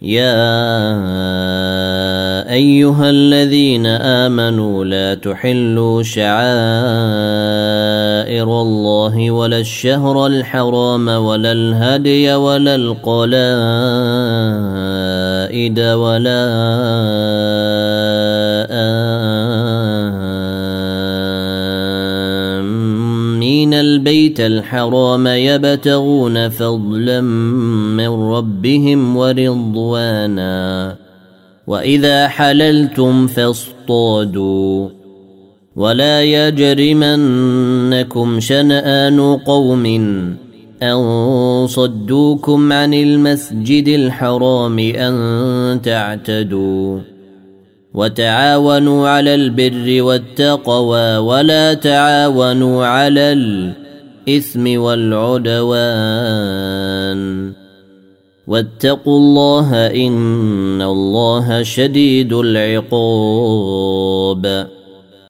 يا أيها الذين آمنوا لا تحلوا شعائر الله ولا الشهر الحرام ولا الهدي ولا القلائد ولا آمين البيت الحرام يبتغون فضلا من ربهم ورضوانا وإذا حللتم فاصطادوا ولا يجرمنكم شنآن قوم أن صدوكم عن المسجد الحرام أن تعتدوا وتعاونوا على البر والتقوى ولا تعاونوا على الإثم والعدوان واتقوا الله إن الله شديد العقاب